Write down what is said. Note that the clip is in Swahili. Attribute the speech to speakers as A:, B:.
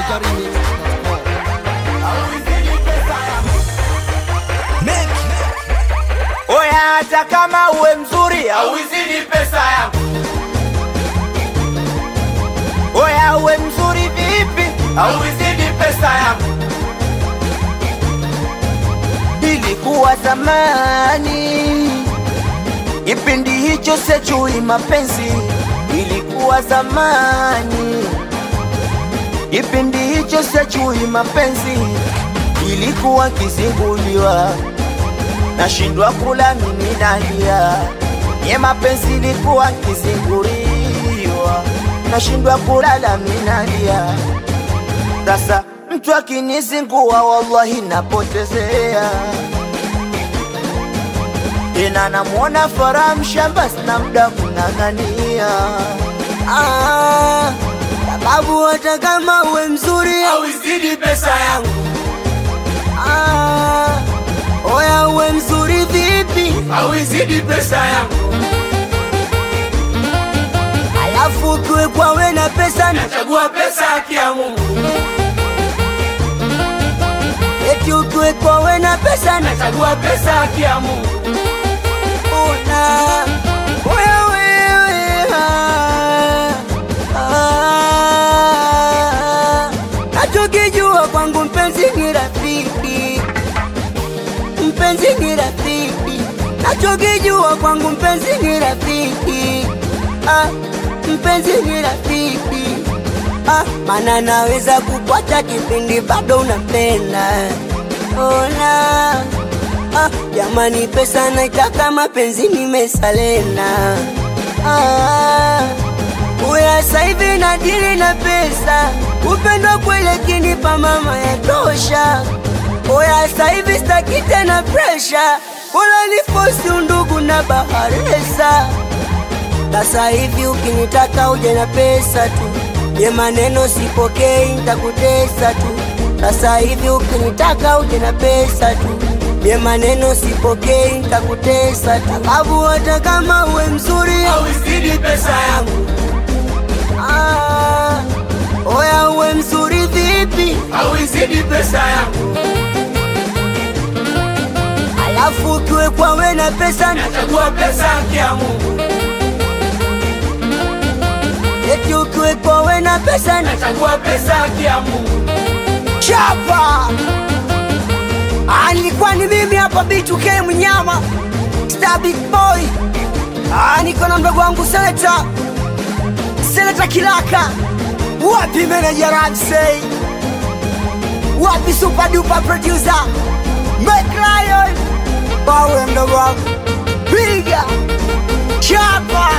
A: Oya hata kama uwe mzuri hauizidi pesa yangu. Oya uwe mzuri vipi hauizidi pesa yangu. Ilikuwa zamani, kipindi hicho sijui mapenzi. Ilikuwa zamani, kipindi hicho sijui mapenzi. Ilikuwa kizinguliwa, nashindwa kula mimi nalia. Ye mapenzi ilikuwa kizinguliwa, nashindwa kulala mimi nalia. Sasa mtu akinizingua wallahi napotezea. Tena namuona Faraha mshamba sina muda kunang'ania.
B: Sababu hata kama uwe mzuri
A: hauizidi pesa yangu.
B: Oya uwe mzuri vipi
A: hauizidi pesa yangu.
B: Alafu tuwe kwa we na pesa,
A: nachagua pesa haki ya Mungu.
B: eti utuwe kwa we na pesa,
A: nachagua pesa haki ya Mungu.
B: Oya wewe nachokijua kwangu mpenzi ni rafiki. Mpenzi ni rafiki, nachokijua kwangu mpenzi ni rafiki. Mpenzi ni rafiki, maana naweza kukwata kipindi bado unampenda. Ona jamani, pesa naitaka, mapenzi nimesalena. Uya saivi na dili na pesa, upendo kwele kinipa mama ya tosha. Oya saivi staki tena pressure, wala nifosi undugu na baharesa. Sasa hivi ukinitaka uje na pesa tu, ye maneno sipokei nitakutesa tu. Sasa hivi ukinitaka uje na pesa tu, ye maneno sipokei nitakutesa tu. Sababu hata kama uwe mzuri
A: hauizidi pesa yangu.
B: Oya uwe mzuri vipi
A: hauizidi pesa yangu.
B: Alafu ukiwe kwa we na pesa,
A: nachagua pesa haki ya Mungu.
B: eti ukiwe kwa we na pesa,
A: nachagua pesa haki ya Mungu.
B: Chapa nilikuwa ni mimi hapa B2K Mnyama Star Big Boy. Niko na mdogo wangu Seleta Kilaka. Wapi manager Ramsey, wapi super duper producer Mike Lion, bawe mdogo wangu Biga Chapa.